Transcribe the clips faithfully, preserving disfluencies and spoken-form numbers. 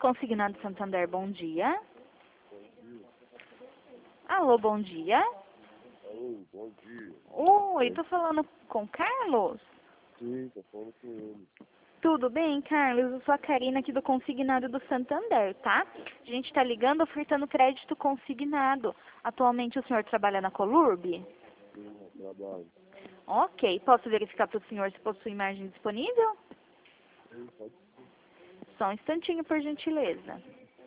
Consignado Santander, bom dia. Alô, bom dia. Alô, bom dia. Oi, tô falando com Carlos? Sim, tô falando com ele. Tudo bem, Carlos? Eu sou a Karina aqui do Consignado do Santander, tá? A gente tá ligando ofertando crédito consignado. Atualmente o senhor trabalha na Colurb? Sim, eu trabalho. Ok, posso verificar para o senhor se possui margem disponível? Sim, pode Só um instantinho, por gentileza.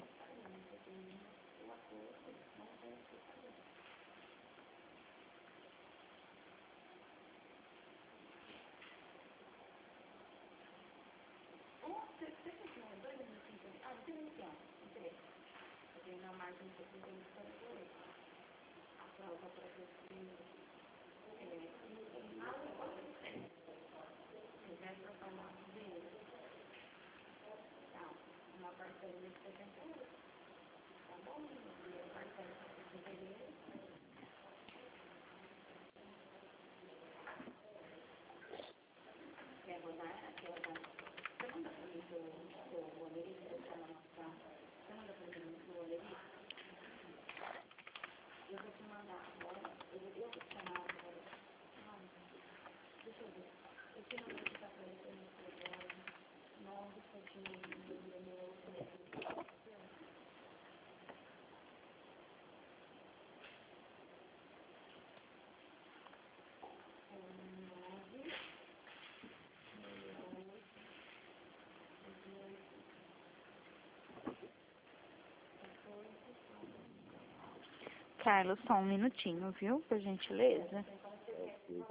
Carlos, só um minutinho, viu? Por gentileza. ser.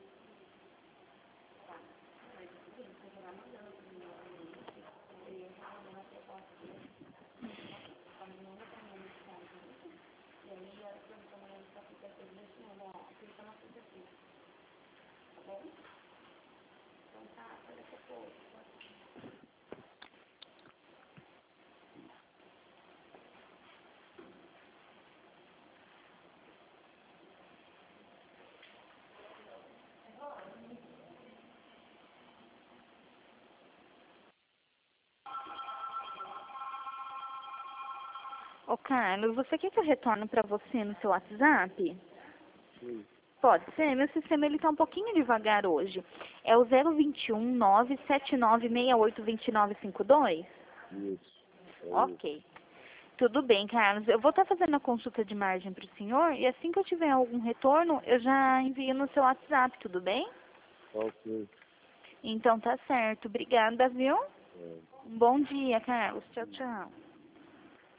Ô, Carlos, você quer que eu retorne para você no seu WhatsApp? Sim, Pode ser, meu sistema ele tá um pouquinho devagar hoje. É o zero dois um, nove sete nove seis oito dois nove cinco dois? isso. É isso. Ok. Tudo bem, Carlos. Eu vou estar fazendo a consulta de margem para o senhor e assim que eu tiver algum retorno, eu já envio no seu WhatsApp, tudo bem? Tá ok. Então tá certo. Obrigada, viu? É. Um bom dia, Carlos. Tchau, tchau.